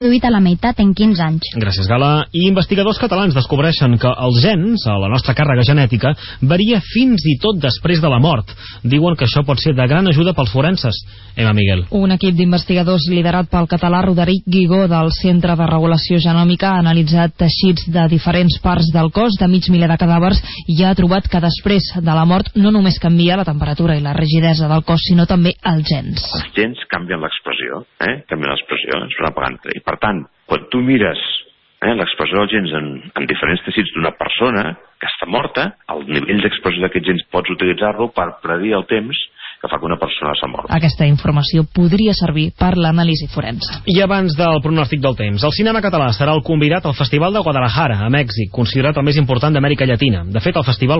reduït a la meitat en 15 anys. Gràcies, Gala. I investigadors catalans descobreixen que els gens, a la nostra càrrega genètica, varia fins i tot després de la mort. Diuen que això pot ser de gran ajuda pels forenses. Emma Miguel. Un equip d'investigadors liderat pel català Roderic Guigó del Centre de Regulació Genòmica ha analitzat teixits de diferents parts del cos de mig miler de cadàvers i ha trobat que després de la mort no només canvia la temperatura i la rigidesa del cos, sinó també els gens. Els gens canvien l'expressió, canvien l'expressió, és una paganta. I per tant, quan tu mires l'expressió dels gens en diferents teixits d'una persona que està morta, el nivell d'expressió d'aquests gens pots utilitzar-lo per predir el temps que fa que una persona s'ha mort. Aquesta informació podria servir per l'anàlisi forense. I abans del pronòstic del temps, el cinema català serà el convidat al Festival de Guadalajara, a Mèxic, considerat el més important d'Amèrica Llatina. De fet, el festival